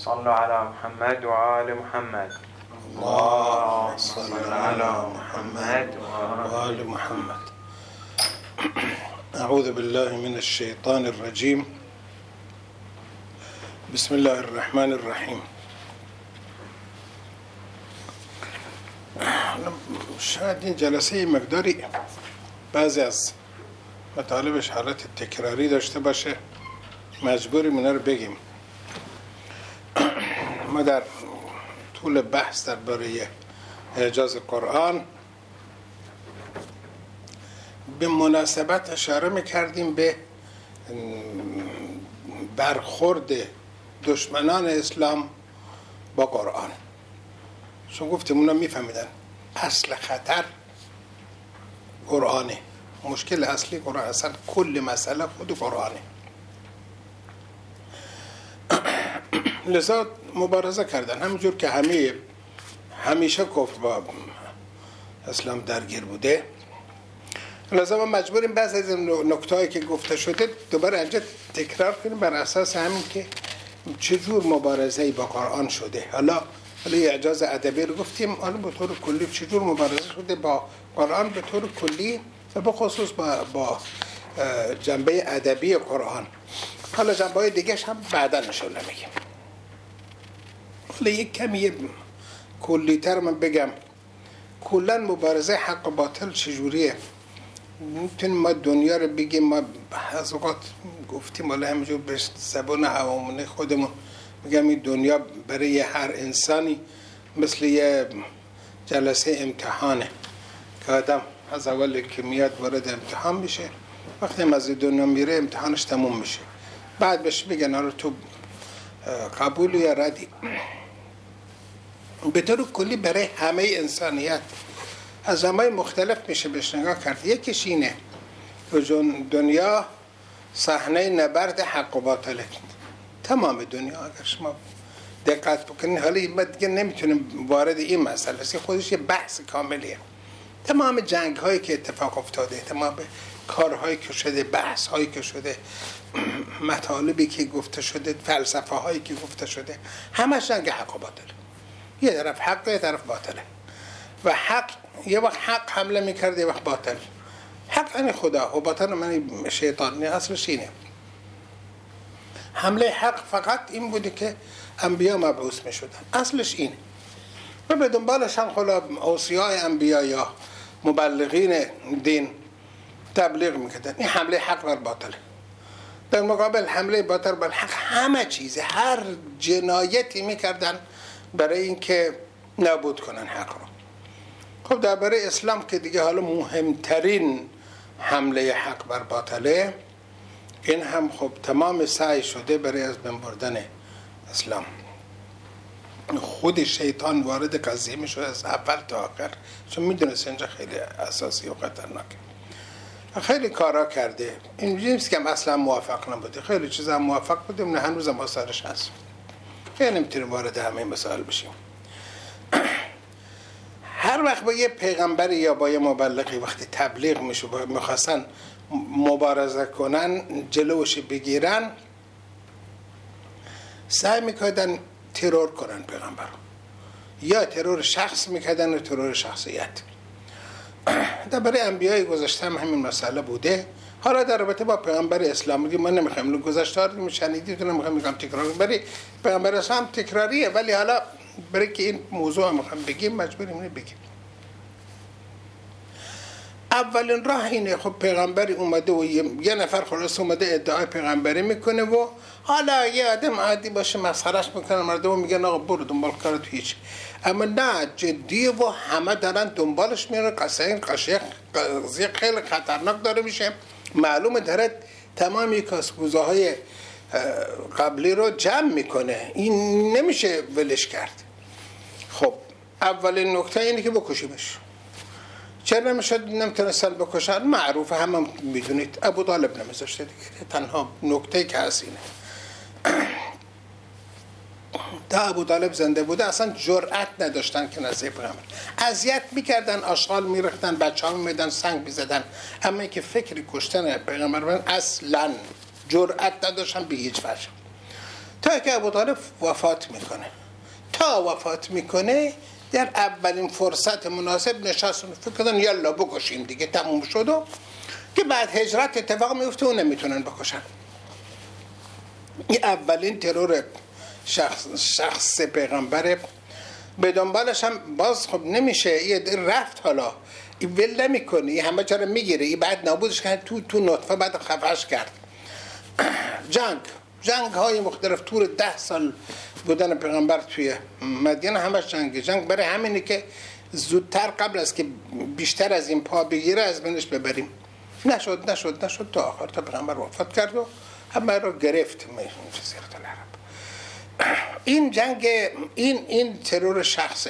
صلوا على محمد وآل محمد. اللهم صل على محمد وآل محمد. أعوذ بالله من الشيطان الرجيم. بسم الله الرحمن الرحیم. شاید این جلسه مقداری بعضی از مطالبش حالت تکراری داشته باشه، مجبوریم اینا رو بگیم. ما در طول بحث درباره اعجاز قرآن به مناسبت اشاره میکردیم به برخورد دشمنان اسلام با قرآن، چون گفتیم اونا میفهمیدن اصل خطر قرآنه، مشکل اصلی قرآن، اصلا کل مسئله خود قرآنه. لذا مبارزه کردن، همینجور که همیشه کفر با اسلام درگیر بوده. لذا ما مجبوریم بعضی از نکتهایی که گفته شده دوباره اینجا تکرار کنیم بر اساس همین که چجور مبارزه‌ای با قرآن شده. حالا اعجاز ادبی رو گفتیم، حالا به طور کلی چجور مبارزه شده با قرآن به طور کلی و به خصوص با جنبه ادبی قرآن. حالا جنبه‌های دیگه‌اش هم بعدا انشالله میگیم. حالا یک کمی کلی‌تر من بگم کلاً مبارزه حق و باطل چجوریه. میتونیم ما دنیا رو بگیم، ما از اوقات گفتیم حالا همینجور به زبان عوامانه خودمون میگم این دنیا برای هر انسانی مثل یه جلسه امتحانه که آدم از اول که میاد وارد امتحان میشه، وقتی هم از دنیا میره امتحانش تموم میشه، بعد بهش میگن حالا تو قبول یا ردی. به طور کلی برای همه انسانیت از زمانهای مختلف میشه بهش نگاه کرد. یکیش اینه که دنیا صحنه نبرد حق و باطله، تمام دنیا. اگر شما دقت بکنید، حالا ما دیگه نمیتونیم وارد این مسئله است، خودش یه بحث کاملیه. تمام جنگ هایی که اتفاق افتاده، تمام کارهایی که شده، بحث هایی که شده، مطالبی که گفته شده، فلسفه هایی که گفته شده، همش جنگ حق و باطله. یه طرف حق، یه طرف باطله. و حق یه وقت حق حمله میکرده، یه وقت باطل. حق یعنی خدا و باطل یعنی شیطان. اصلش اینه. حمله حق فقط این بوده که انبیا مبعوث میشدن، اصلش اینه. و به دنبالش هم خلا اوصیای انبیا یا مبلغین دین تبلیغ میکردن. این حمله حق بر باطله. در مقابل حمله باطل بر حق همه چیز، هر جنایتی میکردن برای اینکه نابود کنن حق رو. خب درباره اسلام که دیگه حالا مهمترین حمله حق بر باطله، این هم خب تمام سعی شده برای از بین بردن اسلام. خود شیطان وارد قضیه میشه از اول تا آخر، چون میدونست اینجا خیلی اساسی و خطرناکه. خیلی کارا کرده، اینجوری نیست که اصلا موافق نبوده، خیلی چیزا موافق بوده، نه هنوز هم آثارش هست. خیلی نمیتونیم وارد همه مسائل بشیم. هر وقت با یه پیغمبری یا با یه مبلغی وقتی تبلیغ میشه و میخواستن مبارزه کنن، جلوش بگیرن، سعی میکردن ترور کنن پیغمبر، یا ترور شخص میکردن و ترور شخصیت. درباره انبیای گذشته هم همین مسئله بوده. حالا در رابطه با پیغمبر اسلام میگم، من نمیخوام گذشته رو میشنیدید و نمیخوام میگم تکرار، برای پیغمبر اسلام تکراریه، ولی حالا برای که این موضوع هم میخوام بگیم مجبوریم اینو بگیم. اولین راه اینه، خب پیغمبری اومده و یه نفر خلاص اومده ادعای پیغمبری میکنه و حالا یه آدم عادی باشه مسخرهش میکنه، مردم میگن آقا برو دنبال کارت هیچ. اما نه، جدیه و همه دارن دنبالش میرن. قضیه خیلی خطرناک داره میشه. معلومه داره تمامی کاسبوزه های قبلی رو جمع میکنه، این نمیشه ولش کرد. خب اولین نکته اینه که بکشیمش. چرا نمیتونستن بکشن؟ معروفه، همه میدونید ابو طالب نمیذاشته دیگه. تنها نکته که هست اینه. تا ابو طالب زنده بوده اصلا جرأت نداشتن که نزدیک پیغمبر. اذیت میکردن، آشغال میریختن، بچه‌ها میدن سنگ میزدن، اما که فکری کشتن پیغمبر اصلا جرأت نداشتن به هیچ وجه. تا که ابوطالب وفات میکنه. تا وفات میکنه در اولین فرصت مناسب نشستن فکر کردن یلا بکشیم دیگه، تموم شد. و که بعد هجرت اتفاق میفته و نمیتونن بکشن. این اولین ترور شخص پیغمبره. به دنبالش هم باز خب نمیشه، این رفت حالا این ول نمیکنه، این همه جا رو میگیره، این بعد نابودش کرد تو نطفه، بعد خفش کرد. جنگ های مختلف طور 10 سال بودن پیغمبر توی مدینه همش جنگ برای همینه که زودتر قبل از که بیشتر از این پا بگیره از بینش ببریم. نشد تا آخر، تا پیغمبر وفات کرد و همه رو گرفت جزیره العرب. این جنگ، این ترور شخصه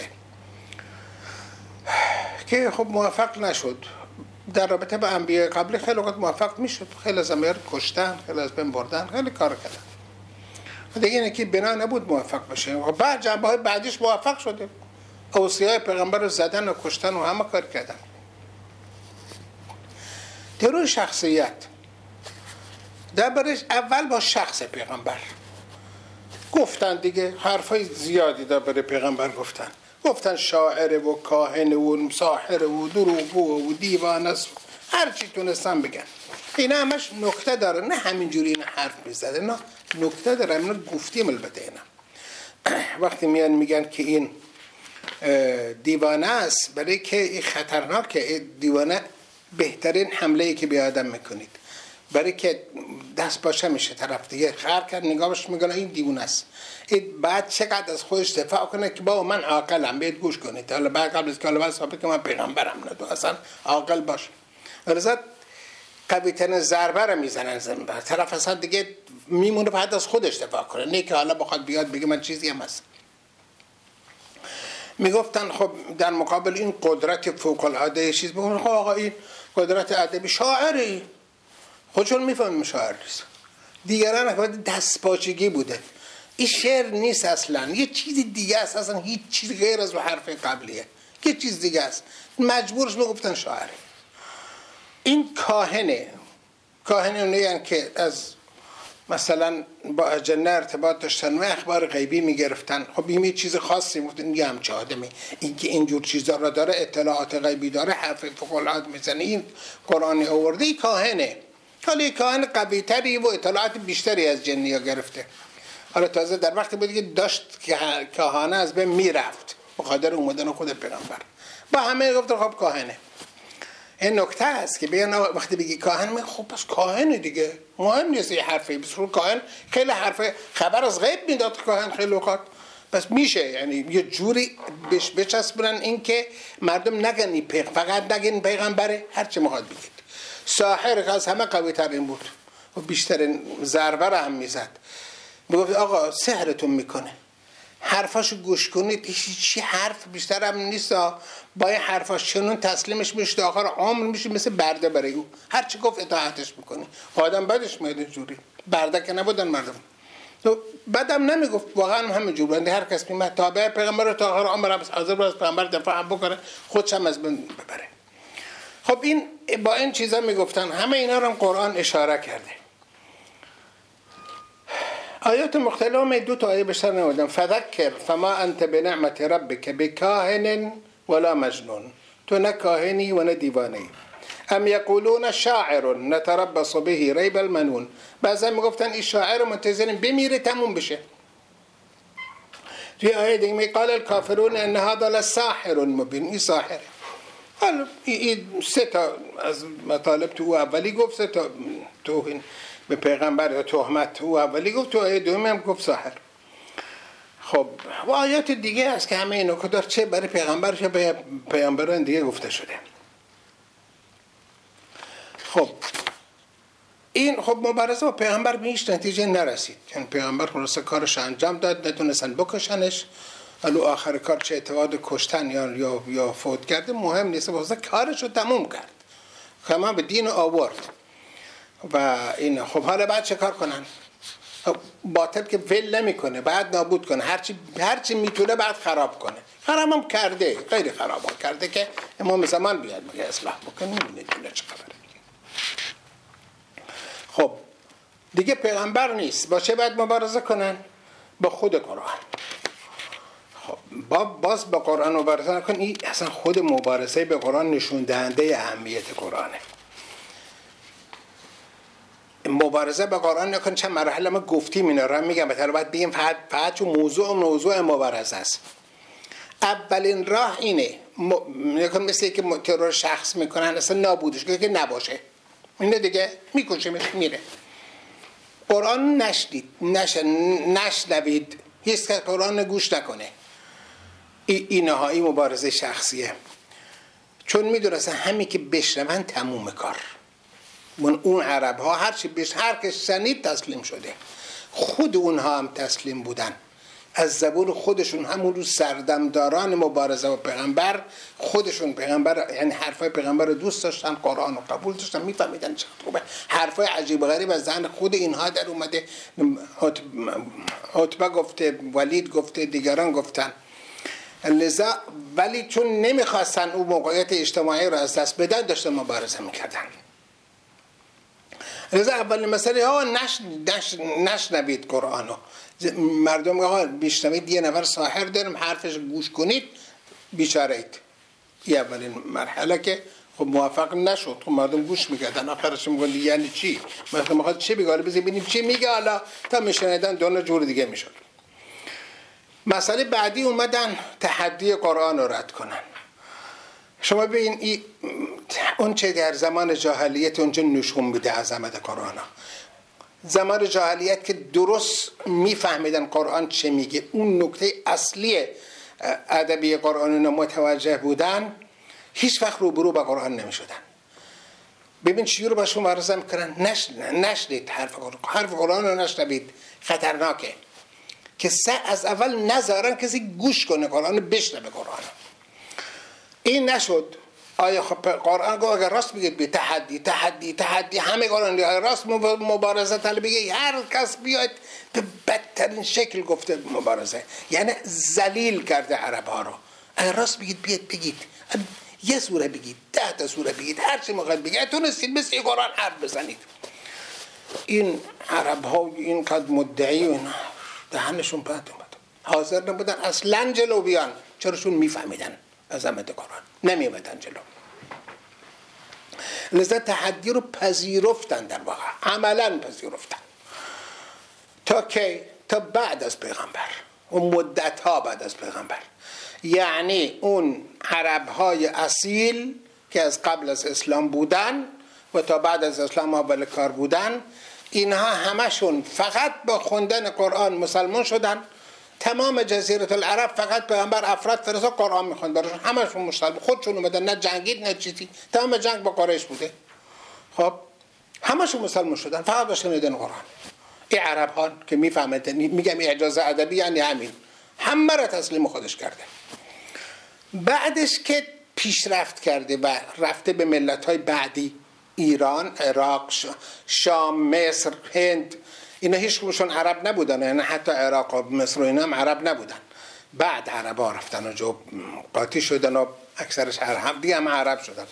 که خب موفق نشد. در رابطه با انبیاء قبلی خیلی وقت موفق میشد، خیلی از انبیاء کشتن، خیلی از بین بردن، خیلی کار کردن. دیگه اینه که بنا نبود موفق بشه. بعد جنبه های بعدیش موفق شده، اوصیای پیغمبر رو زدن و کشتن و همه کار کردن. ترور شخصیت دربارش اول با شخص پیغمبر گفتن دیگه، حرفای زیادی درباره پیغمبر گفتن شاعر و کاهن و ساحر و دروغگو و دیوانه است، هر چی تونستن بگن. اینا همش نکته داره، نه همینجوری اینا حرف میزده، نه نکته داره. اینا گفتیم البته. اینا وقتی میگن که این دیوانه است، برای که این خطرناکه. دیوانه بهترین حمله ای که به آدم میکنید، برای که دست باشه میشه طرف دیگه خر کرد، نگاهش میگه این دیوانه است. این بعد چقدر از خودش دفاع کنه که با من عاقلم، باید گوش کنید. حالا بعد قبل از که حالا ثابت که من پیغمبرم، نه تو اصلا عاقل باش. ولذا قوی ترین ضربه رو میزنن زمین، طرف اصلا دیگه میمونه بعد از خودش دفاع کنه، نه که حالا بخواد بیاد بگه من چیزی هم هست. میگفتن خب در مقابل این قدرت فوق العاده چیز بگن خب آقا این قدرت ادبی شاعری، خودشون میفهمن شاعر نیست، دیگران دستپاچگی بوده، این شعر نیست اصلا، یه چیز دیگه است، اصلا هیچ چیز غیر از حرف قبلیه، یه چیز دیگه است. مجبورش میگفتن شاعری. این کاهنه اونایی که از مثلا با اجنه ارتباط داشتن و اخبار غیبی میگرفتن. خب این یه چیز خاصی میگفتن، یه همچه آدمی این که اینجور چیزا را داره، اطلاعات غیبی داره، حرف فوق‌العاده میزنه، این قرآنی آورده. این کاهنه، حالا این کاهن قوی تری و اطلاعات بیشتری از جنیا گرفته. حالا تازه در وقتی بودی که داشت که کاهانه از بین میرفت بخاطر اومدن خود پیغمبر، با همه گفتن خب کاهنه. این نکته است که بیان وقتی بگی کاهن، خب پس کاهنه دیگه، مهم نیست یه حرفی. بس کاهن خیلی حرف خبر از غیب میداد کاهن خیلی اوقات، پس میشه یعنی یه جوری بهش بچسبونن این که مردم نگن فقط نگن پیغمبره، هر چی میخواد بگید. ساحر از همه قوی ترین بود و بیشترین ضربه رو هم میزد. میگفت آقا سحرتون میکنه، حرفاشو گوش کنید، هیچ حرف بیشتر هم نیست، با این حرفاش چنون تسلیمش میشه آخر عمر میشه مثل برده برای او، هر چی گفت اطاعتش میکنی. آدم بعدش میاد اینجوری، برده که نبودن مردم. تو بعدم نمیگفت، واقعا همینجور بنده هر کس میمد تابع پیغمبر رو تا آخر عمر حاضر بود از پیغمبر دفاع هم بکنه، خودش هم از بین ببره. خب این با این چیزا میگفتن، همه اینا رو هم قرآن اشاره کرده. آیات مختلفه، دو تا آیه بیشتر نمیدم. فذکر فما انت بنعمت ربک بکاهن ولا مجنون، تو نه کاهنی و نه دیوانه‌ای. ام یقولون شاعر نتربص به ریب المنون، بعضا میگفتن این شاعر منتظریم بمیره تموم بشه. توی آیه دیگه میگه قال الکافرون ان هذا لساحر مبین، این ساحره. حالا این سه تا از مطالب تو اولی گفت، سه تا توهین به پیغمبر یا تهمت او اولی گفت، تو آیه دومی هم گفت ساحر. خب و آیات دیگه هست که همه اینو کدار چه برای پیغمبر چه برای پیغمبران دیگه گفته شده. خب این خب مبارزه با پیغمبر به هیچ نتیجه نرسید، یعنی پیغمبر خلاصه کارش انجام داد، نتونستن بکشنش. ولی آخر کار چه اعتقاد کشتن یا فوت کرده مهم نیست، واسه کارش رو تموم کرد، کما به دین آورد. و این خب حالا بعد چه کار کنن؟ باطل که ول نمیکنه، بعد نابود کنه، هرچی میتونه بعد خراب کنه. خراب هم کرده، خیلی خراب هم کرده که امام زمان بیاد بگه اصلاح بکنه، نمیدونه چه خبره. خب دیگه پیغمبر نیست، با چه باید مبارزه کنن؟ به خود قرآن. خب باز به قرآن مبارزه نکن. این اصلا خود مبارزه به قرآن نشون دهنده اهمیت قرآنه. مبارزه به قرآن نکن. چند مرحله ما گفتیم اینا رو میگم، مثلا باید بگیم فقط چون موضوع مبارزه است. اولین راه اینه مثل که ترور شخص میکنن اصلا نابودش که نباشه، اینه دیگه میکشیمش میره. قرآن نشنوید، هیچ که قرآن گوش نکنه. اینها این مبارزه شخصیه، چون میدونستن همین که بشنون تموم کار. من اون عرب ها هر که شنید تسلیم شده. خود اونها هم تسلیم بودن از زبون خودشون. همون رو سردمداران مبارزه و پیغمبر خودشون، پیغمبر یعنی حرفای پیغمبر رو دوست داشتن، قرآن رو قبول داشتن، میفهمیدن چقدر خوبه. حرفای عجیب غریب از ذهن خود اینها در اومده. عتبه گفته، ولید گفته، دیگران گفتن. لذا ولی چون نمیخواستن اون موقعیت اجتماعی رو از دست بدن داشتن مبارزه میکردن. لذا اولین مسئله نشنوید قرآنو. مردم آقا بیشنوید یه نفر ساحر دارم حرفش گوش کنید بیچاره اید. این اولین مرحله که خب موفق نشد. خب مردم گوش میکردن، آخرش میگن یعنی چی؟ مثلا میخواد چی بگه؟ ببینیم چی میگه. حالا تا میشنیدن دو جور دیگه میشد. مسئله بعدی اومدن تحدی قرآن رو رد کنن. شما ببین اون چه در زمان جاهلیت اونجا نشون میده عظمت قرآن. زمان جاهلیت که درست میفهمیدن قرآن چه میگه، اون نکته اصلی ادبی قرآن رو متوجه بودن، هیچ وقت روبرو با قرآن نمیشدن. ببین چی رو باشون مبارزه میکنن. نشنید حرف قرآن رو نشنوید، خطرناکه. که از اول نذارن کسی گوش کنه قرآن، بشنوه قرآن. این نشد. آیا خب قرآن گفت اگر راست بگید به تحدی همه قرآن راست مبارزه طلبیه، هر کس بیاید به بدترین شکل گفته مبارزه، یعنی ذلیل کرده عرب ها رو. اگر راست بگید بیاید بگید، یه سوره بگید، 10 تا سوره بگید، هر چی میخواید بگید، تونستید مثل قرآن حرف بزنید. این عرب ها این قد مدعی و اینا دهنشون پرت اومد، حاضر نبودن اصلا جلو بیان. چراشون میفهمیدن عظمت قرآن، نمیومدن جلو. لذا تحدی رو پذیرفتن، در واقع عملا پذیرفتن. تا بعد از پیغمبر، اون مدت ها بعد از پیغمبر، یعنی اون عرب های اصیل که از قبل از اسلام بودن و تا بعد از اسلام اول کار بودن، اینها همشون فقط با خوندن قرآن مسلمان شدن. تمام جزیره العرب فقط پیغمبر افراد فرستاد قرآن میخوند براشون، همشون مسلمان. خودشون اومدن، نه جنگید نه چیزی، تمام جنگ با قریش بوده. خب همشون مسلمان شدن فقط با شنیدن قرآن. این عرب ها که میفهمن، میگم اعجاز ادبی یعنی همین، همه را تسلیم خودش کرده. بعدش که پیشرفت کرده و رفته به ملت های بعدی، ایران، عراق، شام، مصر، هند، اینا هیچ کدومشون عرب نبودن، یعنی حتی عراق و مصر و اینا هم عرب نبودن. بعد عربا رفتن و جو قاطی شدن و اکثرش هم دیگه هم عرب شدن.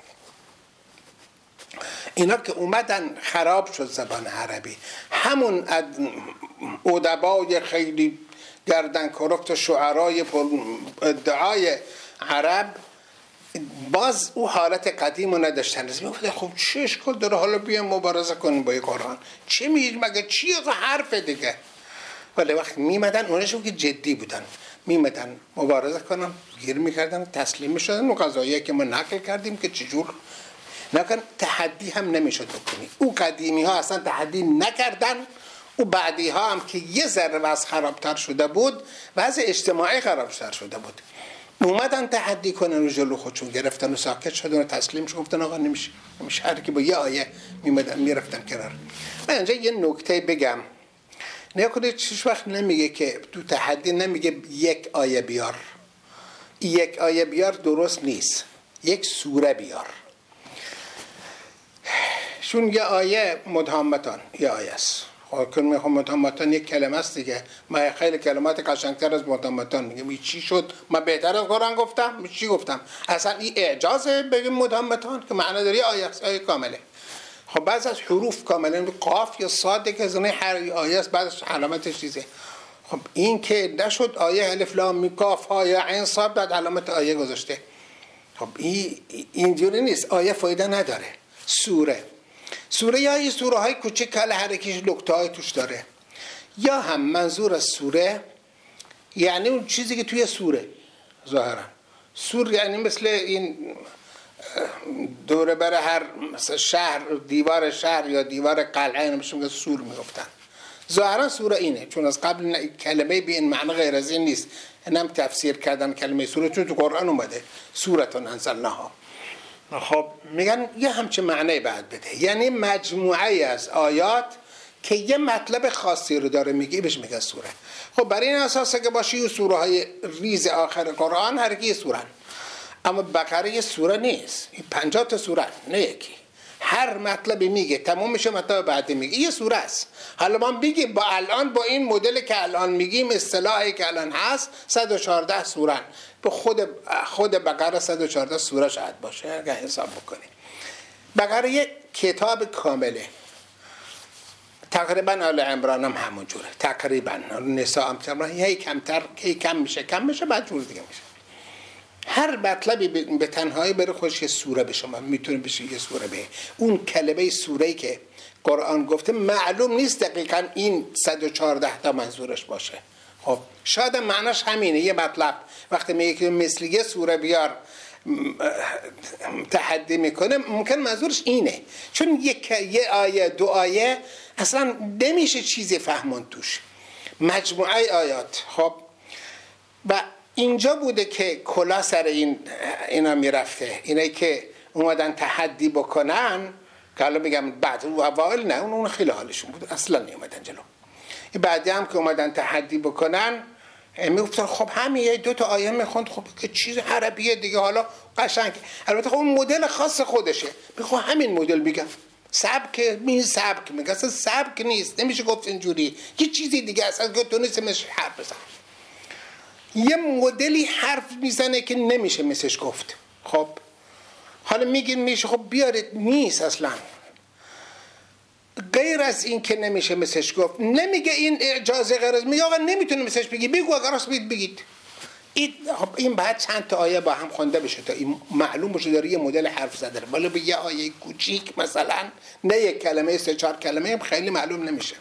اینا که اومدن خراب شد زبان عربی. همون ادبای خیلی گردن کلفت شعرای ادعای عرب باز او حالت قدیم رو نداشتن. میگفتن خب چه اشکال داره حالا بیایم مبارزه کنیم با قرآن، چه میگه مگه چیه حرف دیگه. ولی وقتی میمدن اونشون که جدی بودن، میمدن مبارزه کنن، گیر میکردن، تسلیم میشدن. و قضایی که ما نقل کردیم که چجور نکن تحدی هم نمیشد بکنی. او قدیمی ها اصلا تحدی نکردن، او بعدی ها هم که یه ذره وضع خرابتر شده بود، وضع اجتماعی خرابتر شده بود، اومدن تحدی کنن و جلو خودشون گرفتن و ساکت شدن و تسلیم شدن، گفتن آقا نمیشه. هر کی با یه آیه میمدن میرفتن کنار. من اینجا یه نکته بگم، نکنید هیچ وقت نمیگه که تو تحدی نمیگه یک آیه بیار. یک آیه بیار درست نیست، یک سوره بیار. چون یه آیه مدهامتان یه آیه است. خب مدهامتان یک کلمه است دیگه. ما خیلی کلمات قشنگتر از مدهامتان میگم. چی شد؟ من بهتر از قرآن گفتم؟ چی گفتم؟ اصلا این اعجازه بگیم مدهامتان که معنی داری آیه است، آیه کامله. خب بعض از حروف کاملا قاف یا صاد که زمین هر آیه است، بعدش علامتش چیزه. خب این که نشد آیه الف لام میم کاف ها یا عین صاد بعد علامت آیه گذاشته. خب اینجوری نیست، آیه فایده نداره. سوره یا این سوره های کوچک کل هر یکیش نکته های توش داره، یا هم منظور از سوره یعنی اون چیزی که توی سوره ظاهرا. سور یعنی مثل این دوره بر هر مثلا شهر، دیوار شهر یا دیوار قلعه نمیشه سور میگفتن. ظاهرا سوره اینه، چون از قبل کلمه به این معنی غیر از این نیست. اینم تفسیر کردن کلمه سوره چون تو قرآن اومده سورتون انزلناها. خب میگن یه همچه معنی بعد بده، یعنی مجموعه از آیات که یه مطلب خاصی رو داره میگه بهش میگه سوره. خب برای این اساسه که باشی سوره های ریز آخر قرآن هر کی سوره، اما بقره یه سوره نیست، این 50 تا سوره نه یکی. هر مطلبی میگه تمام میشه، مطلب بعدی میگه یه سوره است. حالا ما بگیم با الان با این مدل که الان میگیم اصطلاحی که الان هست 114 سوره، به خود بقره 114 سوره شاید باشه اگه حساب بکنیم. بقره یه کتاب کامله، تقریبا آل عمران هم همون جوره، تقریبا نساء هم تقریبا هی کمتر، هی کم میشه بعد جور دیگه میشه. هر مطلبی به تنهایی بره خودش یه سوره به شما میتونه بشه یه سوره به. اون کلمه سوره‌ای که قرآن گفته معلوم نیست دقیقاً این 114 تا منظورش باشه. خب شاید معناش همینه. یه مطلب وقتی میگه که مثل یه سوره بیار تحدی میکنه ممکن منظورش اینه، چون یه آیه دو آیه اصلا نمیشه چیزی فهمون توش، مجموعه آیات. خب و اینجا بوده که کلا سر اینا میرفته، اینایی که اومدن تحدی بکنن که حالا میگم بعد اوائل نه اون خیلی حالشون بود اصلا نیومدن جلو. بعدی هم که اومدن تحدی بکنن میگفتن خب همین یه دو تا آیه میخوند، خب که چیز عربیه دیگه حالا قشنگ. البته خب اون مدل خاص خودشه، میخوام همین مدل میگم سبک میگه اصلا سبک نیست، نمیشه گفت اینجوری، یه چیزی دیگه اصلا که تو نیست مثل حرف بزن. یه مدلی حرف میزنه که نمیشه مثلش گفت. خب حالا میگین میشه، خب بیارید، نیست اصلا. غیر از این که نمیشه مثلش گفت، نمیگه این اجازه غیر از، میگه آقا نمیتونه مثلش بگی، بگو اگر راست بگید. این بعد چند تا آیه با هم خونده بشه تا این معلوم بشه داره یه مدل حرف زده، ولی به یه آیه کوچیک مثلا نه یک کلمه 3-4 کلمه خیلی معلوم نمیشه.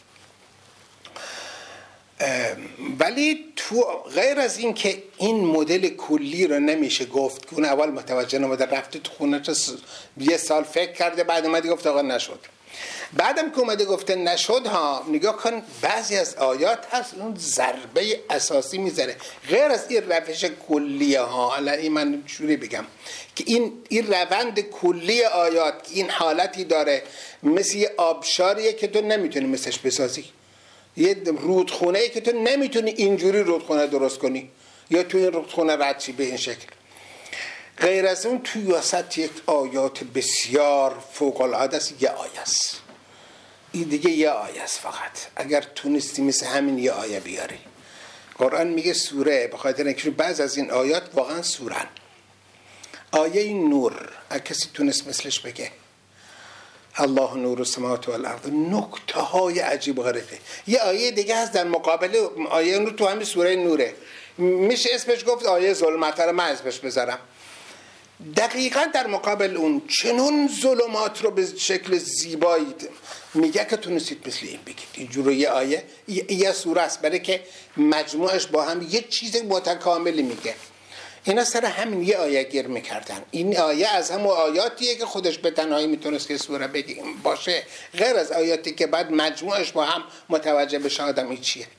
ولی تو غیر از این که این مدل کلی رو نمیشه گفت که اون اول متوجه نموده، رفته تو خونه یه سال فکر کرده بعد اومده گفت آقا نشد. بعدم که اومده گفته نشد ها، نگاه کن بعضی از آیات هست اون ضربه اساسی میذاره غیر از این روش کلیه ها. الان من جوری بگم که این روند کلی آیات این حالتی داره مثل یه آبشاریه که تو نمیتونی مثلش بسازی، یه رودخونه‌ای که تو نمیتونی اینجوری رودخونه درست کنی یا توی این رودخونه رد چی به این شکل. غیر از اون توی وسط یک آیات بسیار فوق العاده است، یه آیه است. این دیگه یه آیه است فقط. اگر تونستی مثل همین یه آیه بیاری. قرآن میگه سوره، به خاطر اینکه بعض از این آیات واقعا سورن. آیه نور، اگه کسی تونست مثلش بگه الله نور السماوات والارض، نکته های عجیب و غریبه. یه آیه دیگه هست در مقابل آیه نور تو همین سوره نوره، میشه اسمش گفت آیه ظلمت، رو من اسمش بذارم. دقیقا در مقابل اون چنون ظلمات رو به شکل زیبایی میگه که تونستید مثل این بگید. اینجور یه آیه یه سوره است برای که مجموعش با هم یه چیز متکاملی میگه. اینا سر همین یه آیه گیر میکردن. این آیه از همون آیاتیه که خودش به تنهایی میتونست که سوره بگیم باشه، غیر از آیاتی که بعد مجموعش با هم متوجه بشه آدم این چیه.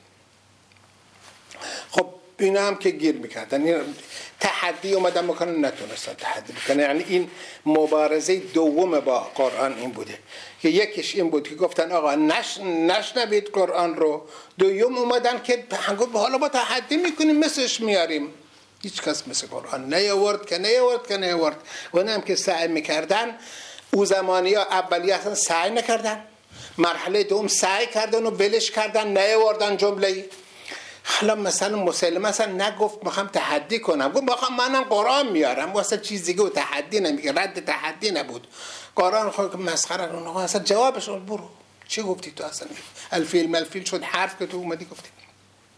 خب اینا هم که گیر میکردن، این تحدی اومدن میکنن نتونستن تحدی بکنن. یعنی این مبارزه دوم با قرآن این بوده که یکیش این بود که گفتن آقا نشنوید قرآن رو، دوم اومدن که حالا با تحدی میکنیم مثلش میاریم. هیچ کس مثل قرآن نیاورد. و هم که سعی میکردن او زمانی ها اولی اصلا سعی نکردن، مرحله دوم سعی کردن و ولش کردن، نیاوردن جمله. حالا مثلا مسلم مثلا نگفت میخوام تحدی کنم، گفت میخوام منم قرآن میارم، واسه چیز دیگه و تحدی نمیگه، رد تحدی نبود. قرآن خود مسخره اون اصلا جوابش برو چی گفتی تو اصلا؟ الفیل ملفیل شد حرف که تو اومدی گفتی.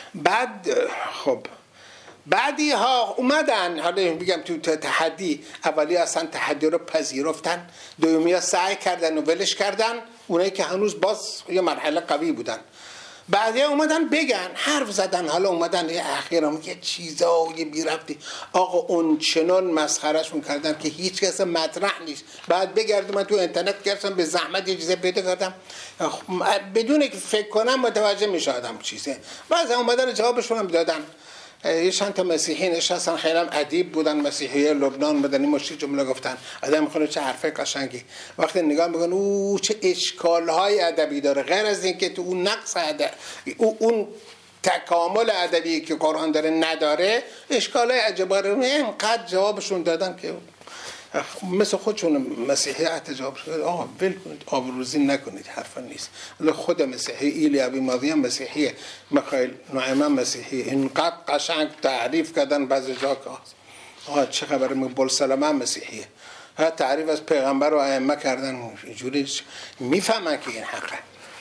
بعد خب بعدی ها اومدن، حالا بگم تو تحدی، اولی اصلا تحدی رو پذیرفتن، دومی ها سعی کردن و ولش کردن، اونایی که هنوز باز یه مرحله قوی بودن. بعدی اومدن بگن، حرف زدن، حالا اومدن یه اخیرا یه چیزایی بی ربطی، آقا اون چنان مسخرهشون کردن که هیچ کس مطرح نیست. بعد بگردم من تو اینترنت گرفتم به زحمت یه چیزی پیدا کردم بدون که فکر کنم متوجه میشه آدم چیزه. بعضی اومدن جوابشون هم دادن. یه چند تا مسیحی نشستن خیلی هم ادیب بودن، مسیحی لبنان مدنی مشتی جمله گفتن، آدم میخونه چه حرفه قشنگی. وقتی نگاه میکنن او چه اشکال‌های ادبی داره، غیر از این که تو اون نقص ادب، اون تکامل ادبی که قرآن داره نداره، اشکال‌های عجیبه رو اینقدر جوابشون دادن که مثل خودشون مسیحیت جواب شد. آقا ول کنید، آبروزی نکنید، حرفا نیست. خود مسیحی ایلی ابی ماضی مسیحیه، میخائیل نوئمان مسیحی، اینقدر قشنگ تعریف کردن بعضی جا که آقا چه خبره، بولسلمه مسیحیه، تعریف از پیغمبر و ائمه کردن، اینجوری میفهمن که این حقه.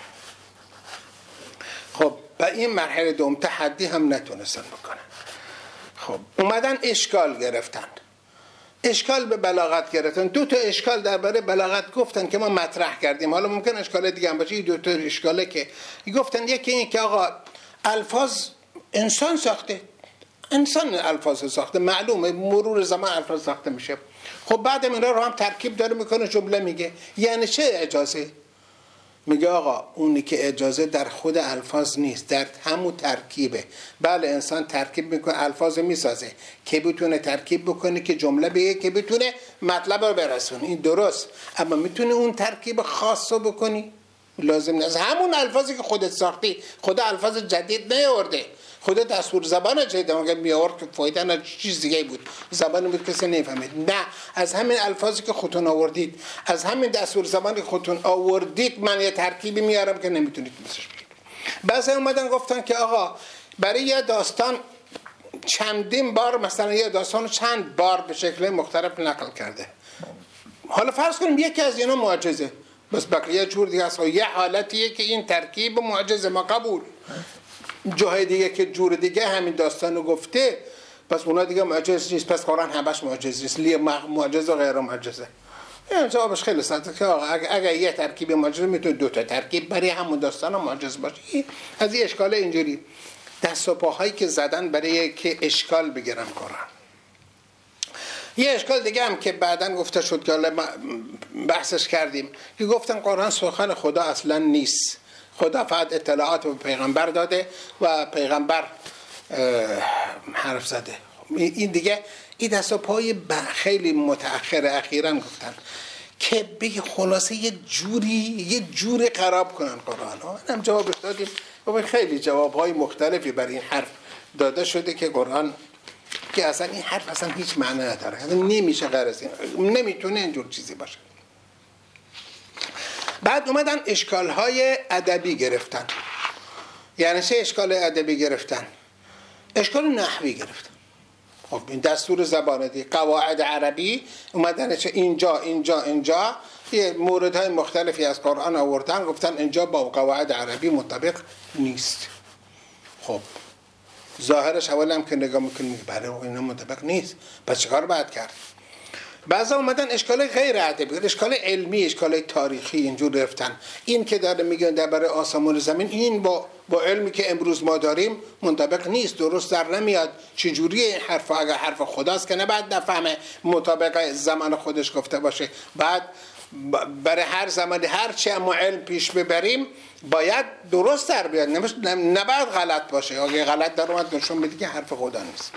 خب با این مرحله دوم تحدی هم نتونستن بکنن. خب اومدن اشکال گرفتن، اشکال به بلاغت گرفتن. دو تا اشکال درباره بلاغت گفتن که ما مطرح کردیم، حالا ممکن اشکال دیگه هم باشه. این دو تا اشکاله که گفتن، یکی این که آقا الفاظ انسان ساخته، انسان الفاظ ساخته، معلومه مرور زمان الفاظ ساخته میشه. خب بعد اینا رو هم ترکیب داره میکنه، جمله میگه. یعنی چه اجازه؟ میگه آقا اونی که اجازه در خود الفاظ نیست، در همون ترکیبه. بله انسان ترکیب میکنه، الفاظ میسازه که بتونه ترکیب بکنه که جمله بگه، که بتونه مطلب رو برسونه، این درست. اما میتونه اون ترکیب خاص رو بکنی؟ لازم نیست. همون الفاظی که خودت ساختی، خدا الفاظ جدید نیاورده، خدا دستور زبان جدید اگه میآورد که فایده نه، چیز دیگه بود، زبانی بود کسی نفهمید. نه، از همین الفاظی که خودتون آوردید، از همین دستور زبانی که خودتون آوردید، من یه ترکیبی میارم که نمیتونید مثلش بگید. بعضی اومدن گفتن که آقا برای یه داستان چندین بار، مثلا یه داستان چند بار به شکل مختلف نقل کرده. حالا فرض کنیم یکی از اینا معجزه، بس بقیه جور دیگه است. یه حالتیه که این ترکیب معجزه، ما قبول. جاهای دیگه که جور دیگه همین داستانو گفته، پس اونا دیگه معجزه نیست، پس قرآن همش معجزه نیست، لیه معجزه و غیر معجزه. این جوابش خیلی ساده که اگه یه ترکیب معجزه میتونه دو تا ترکیب برای همون داستان معجزه باشه. از این اشکال اینجوری دست و پاهایی که زدن برای که اشکال بگیرن قرآن. یه اشکال دیگه هم که بعداً گفته شد که بحثش کردیم، که گفتن قرآن سخن خدا اصلا نیست، خدا فقط اطلاعات به پیغمبر داده و پیغمبر حرف زده. این دیگه این دست و پای خیلی متأخر اخیراً گفتن که بگی خلاصه یه جوری خراب کنن قرآن ها. هم جوابش دادیم و خیلی جوابهای مختلفی برای این حرف داده شده که قرآن که اصلا این حرف اصلا هیچ معنی نداره، اصلا نمیشه غیر از این، نمیتونه اینجور چیزی باشه. بعد اومدن اشکال‌های ادبی گرفتن. یعنی چه اشکال ادبی گرفتن؟ اشکال نحوی گرفتن. خب این دستور زبان دی، قواعد عربی اومدن چه اینجا یه موردهای مختلفی از قرآن آوردن، گفتن اینجا با قواعد عربی مطابق نیست. خب ظاهرش اول هم که نگاه میکنیم بله اینا مطابق نیست، پس چیکار باید کرد؟ بعضا اومدن اشکال غیر ادبی، اشکال علمی، اشکال تاریخی اینجور گرفتن. این که داره میگن درباره آسمان زمین، این با علمی که امروز ما داریم منطبق نیست، درست در نمیاد. چجوری این حرف اگر حرف خداست که نباید نفهمه، مطابق زمان خودش گفته باشه. بعد برای هر زمانی هر چی ما علم پیش ببریم باید درست در بیاد، نباید غلط باشه. اگه غلط در اومد نشون بده که حرف خدا نیست.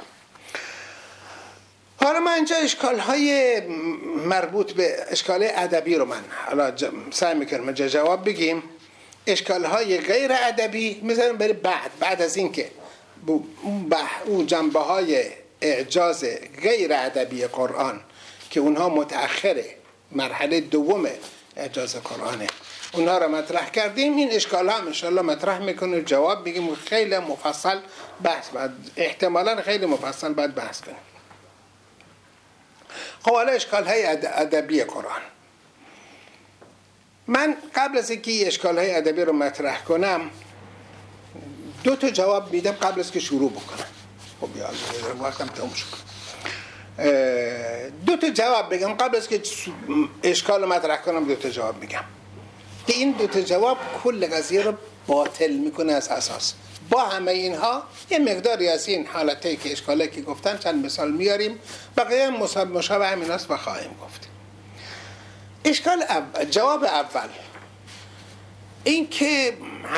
حالا من اینجا اشکال‌های مربوط به اشکال ادبی رو من حالا سعی میکنم جواب بگیم. اشکال‌های غیر ادبی میذارم برای بعد از این که اون جنبه‌های اعجاز غیر ادبی قرآن که اونها متأخره، مرحله دوم اعجاز قرآنه، اونها رو مطرح کردیم. این اشکال‌ها هم انشاءالله مطرح میکنیم، جواب میگیم، خیلی مفصل بحث بعد، احتمالاً خیلی مفصل بعد بحث کنیم. خب حالا اشکال‌های ادبی قرآن. من قبل از اینکه اشکال‌های ادبی رو مطرح کنم 2 تا جواب میدم قبل از که شروع بکنم. خب یا وقتم تموم شد. 2 تا جواب بگم قبل از که اشکال مطرح کنم. 2 تا جواب میگم که این 2 تا جواب کل قضیه رو باطل میکنه از اساس. با همه اینها یه مقداری از این حالتی که اشکالی که گفتن چند مثال میاریم، بقیه مشابه همین است و خواهیم گفت. اشکال اول، جواب اول این که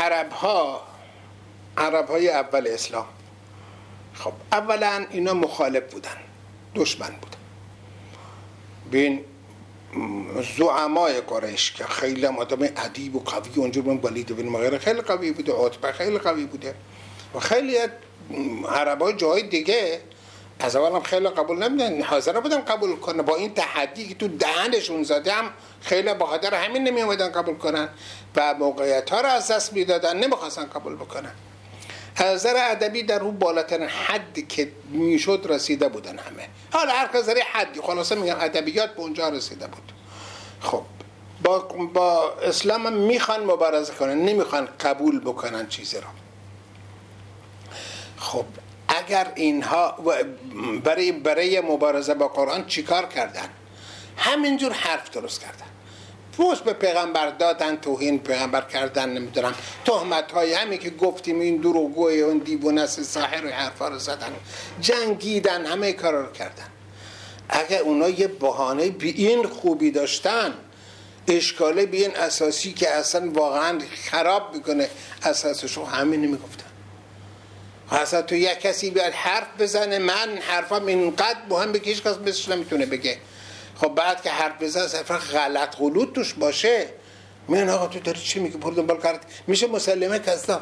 عرب‌های اول اسلام، خب اولا اینا مخالف بودن، دشمن بودن. بین زعمای قریش که خیلی آدم ادیب و قوی، اونجور من ولید بن مغیره خیلی قوی بوده، عتبه خیلی قوی بوده و خیلی عربای جای دیگه از اول هم خیلی قبول نمیدن، حاضر بودن قبول کنن. با این تحدی که تو دهنشون زده هم خیلی به خاطر همین نمی اومدن قبول کنن و موقعیت ها رو از دست میدادن، نمیخواستن قبول بکنن. از نظر ادبی در رو بالاترین حدی که میشد رسیده بودن همه. حالا هر کسی حدی، خلاصه میگم ادبیات به اونجا رسیده بود. خب با اسلام هم میخوان مبارزه کنن، نمیخوان قبول بکنن چیزی رو. خب اگر اینها برای مبارزه با قرآن چیکار کردن؟ همینجور حرف درست کردن، پوست به پیغمبر دادن، توهین پیغمبر کردن، نمیدونم تهمت های همین که گفتیم این دروغگوی، اون دیوونه است، ساحر، و حرفا رو زدن، جنگیدن، همه کارا رو کردن. اگر اونا یه بهانه به این خوبی داشتن، اشکاله به این اساسی که اصلا واقعا خراب میکنه اساسشو، همین نمیگفتن. اصلا تو یک کسی بیاد حرف بزنه، من حرفم اینقدر مهمه که هیچ کس مثلش نمیتونه بگه. خب بعد که حرف بزنه صرفا غلط غلوط توش باشه، من آقا تو داری چی میگی؟ برو دنبال کارت، میشه مسلمه کذاب.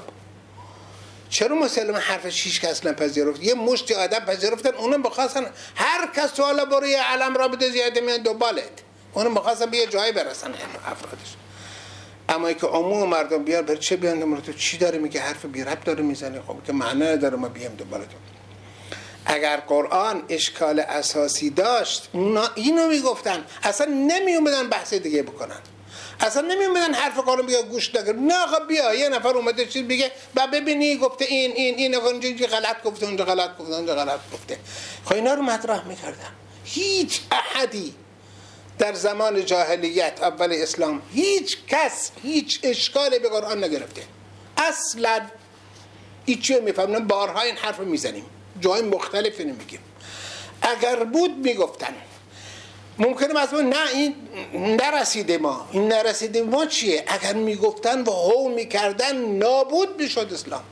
چرا مسلمه حرفش هیچ کس نپذیرفت؟ یه مشتی آدم پذیرفتن، اونم بخواستن هر کس سوال برو یه علم را بده زیاده میان دنبالت، اونم بخواستن به یه جایی برسن افرادش. اما که عموم مردم بیار بر چه بیان دنبال تو؟ چی داره میگه؟ حرف بی ربط داره میزنه، خب که معنی نداره ما بیام دنبال تو. اگر قرآن اشکال اساسی داشت، اونا اینو میگفتن، اصلا نمی اومدن بحث دیگه بکنن، اصلا نمی اومدن حرف قرآن بگه گوش نگیر. نه خب بیا یه نفر اومده چیز بگه و ببینی گفته این اونجا غلط گفته، اونجا غلط گفته، اونجا غلط گفته. خب اینا رو مطرح میکردن. هیچ احدی در زمان جاهلیت اول اسلام، هیچ کس هیچ اشکالی به قرآن نگرفته اصلا. هیچی میفهمن، بارها این حرف رو میزنیم، جای مختلفی نمیگیم. اگر بود میگفتن ممکنه مثلا نه این نرسیده ما، این نرسیده ما چیه؟ اگر میگفتن و هو میکردن نابود میشد اسلام.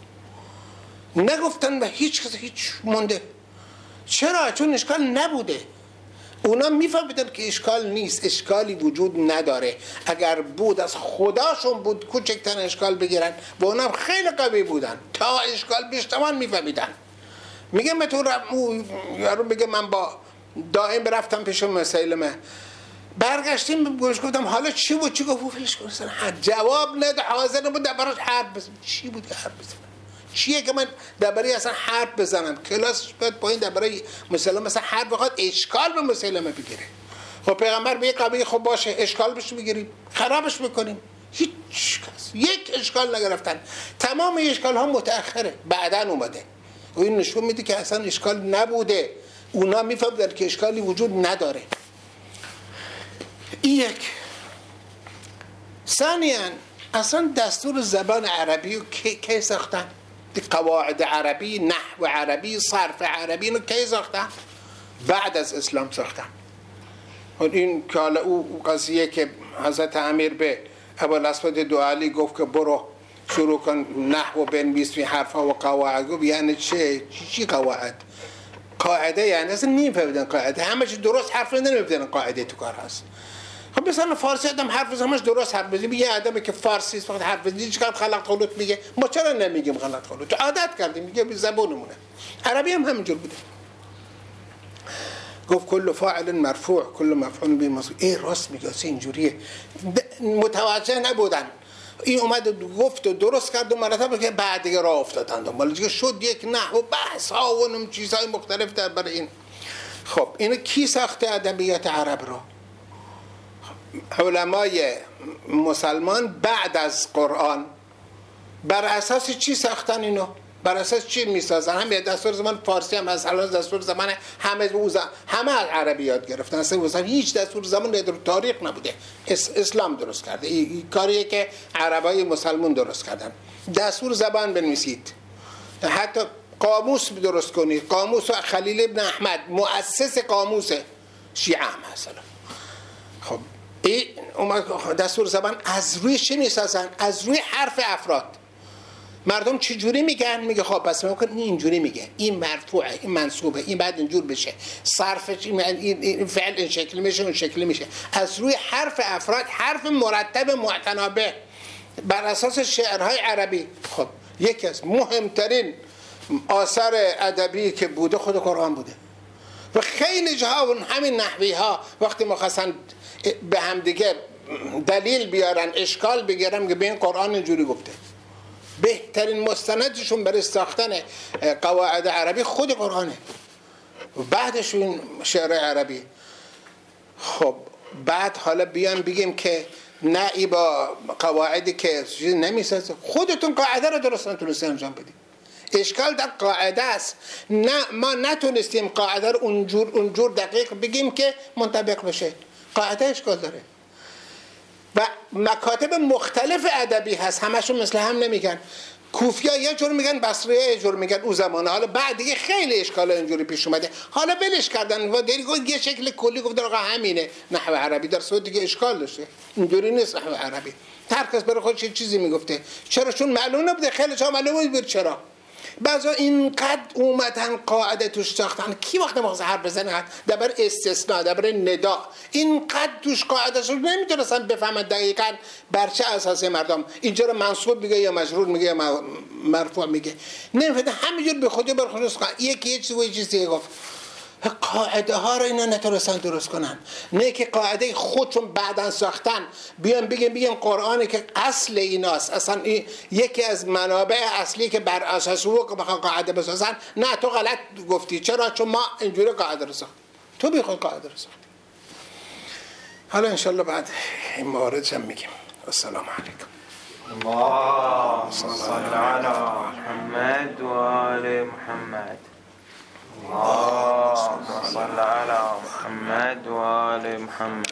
نگفتن و هیچ کس هیچ مونده. چرا؟ چون اشکال نبوده. اونا میفهمیدن که اشکال نیست، اشکالی وجود نداره. اگر بود از خداشون بود کوچکترین اشکال بگیرن و اونم خیلی قوی بودن تا اشکال بیشتمان میفهمیدن. میگه متون یارو میگه من با دائم رفتم پیش مسیلمه، برگشتیم گوش گفتم حالا چی بود؟ چی گفت؟ فلش کنه جواب نده، حاضر نبود دربارش حرف بزنم. چی بود که حرف بزنم؟ چیه که من درباره اصلا حرف بزنم؟ کلاسش باید پایین درباره مسلمه مثلا حرف بخواد اشکال به مسلمه بگیره. خب پیغمبر به قبیله خب باشه اشکال بهش بگیریم، خرابش میکنیم. هیچ کس یک اشکال نگرفتن. تمام اشکال ها متأخره، بعداً اومده. و این نشون میده که اصلا اشکال نبوده. اونا میفهمیدن که اشکالی وجود نداره. این یک. ثانیاً اصلا دستور زبان عربی رو کی ساختن؟ قواعد عربی، نحو عربی، صرف عربی رو کی ساختن؟ بعد از اسلام ساختن. این که حالا او قضیه که حضرت امیر به ابوالاسود دوئلی گفت که برو شروع کن نحو بنویس و حرفا و قواعد، گفت یعنی چی قواعد؟ قاعده یعنی اصلا نمی‌فهمیدن قاعده، همه چی درست حرف نمی‌فهمیدن قاعده تو کار هست. خب مثلا فارسی آدم حرف بزنه همش درست حرف بزنه، یه آدمی که فارسی است فقط حرف بزنه چیکار غلط غلط میگه، ما چرا نمیگیم غلط غلط؟ عادت کردیم میگه به زبونمونه. عربی هم همینجور بوده. گفت کل فاعل مرفوع کل مفعول به مسئول. راست میگه اینجوریه، متوجه نبودن. این اومد گفت و درست کرد و مرتبه که بعد دیگه راه افتادن دنبال دیگه شد یک نحو بحث ها و اون چیزهای مختلف در برای این. خب اینو کی ساخته ادبیات عرب رو؟ علمای مسلمان بعد از قرآن بر اساس چی ساختن اینو؟ بر اساس چی میسازن؟ همه دستور زبان فارسی هم از الان دستور زبان همه از عربی یاد گرفتن. اصلا هیچ دستور زبان در تاریخ نبوده. اسلام درست کرده. این کاریه که عربای مسلمون درست کردن. دستور زبان بنویسید، حتی قاموس درست کنید. قاموس خلیل ابن احمد مؤسس قاموس شیعه هم مثلا. خب این دستور زبان از روی چی میسازن؟ از روی حرف افراد. مردم چه جوری میگن؟ میگه خب پس ممکن این اینجوری میگه، این مرفوعه، این منصوبه، این بعد اینجور بشه، صرفش این فعل این شکلی میشه، اون شکلی میشه. از روی حرف افراد، حرف مرتب معتنابه بر اساس شعرهای عربی. خب یکی از مهمترین آثار ادبی که بوده خود قرآن بوده و خیلی جاها همین نحوی ها وقتی مخواستن به هم دیگه دلیل بیارن، اشکال بگیرن که به این قرآن اینجوری گفته. بهترین مستندشون برای ساختن قواعد عربی خود قرآنه و بعدش این شعر عربی. خب بعد حالا بیان بگیم که نه ای با قواعدی که چیزی نمیسازه، خودتون قاعده رو درست نتونستید انجام بدید. اشکال در قاعده است. نه ما نتونستیم قاعده رو اونجور دقیق بگیم که منطبق بشه. قاعده اشکال داره و مکاتب مختلف ادبی هست، همشون مثل هم نمیگن. کوفیا یه جور میگن، بصریه یه جور میگن اون زمانه. حالا بعد دیگه خیلی اشکال اینجوری پیش اومده، حالا بلش کردن و دیگه یه شکل کلی گفتن آقا همینه نحو عربی. در صورت دیگه اشکال داشته، اینجوری نیست نحو عربی. هر کس برای خودش چیزی میگفته. چرا؟ چون معلوم نبوده. خیلی جا معلومه بود چرا. بعضا اینقدر اومدن قاعده توش ساختن. کی وقت مغز حرف بزنه درباره استثناء، درباره ندا، اینقدر توش قاعده شد نمیتونستن بفهمن دقیقاً بر چه اساسی مردم اینجا رو منصوب میگه یا مجرور میگه یا مرفوع میگه. نمیفهمن، همینجور به خودی برخوردش کردن. یکی چیزی گفت قاعده ها رو اینا نتونستن درست کنن. نه که قاعده خودشون بعدن ساختن بیان بگیم قرآنی که اصل ایناست، اصلا یکی از منابع اصلی که بر اساس او بخوان قاعده بسازن. نه تو غلط گفتی. چرا؟ چون ما اینجوری قاعده رو ساختیم، تو بخوای قاعده رو ساختی. حالا انشالله بعد این موارد هم میگیم. السلام علیکم. اللهم صل على محمد و آل محمد. اللهم صل على محمد و آل محمد.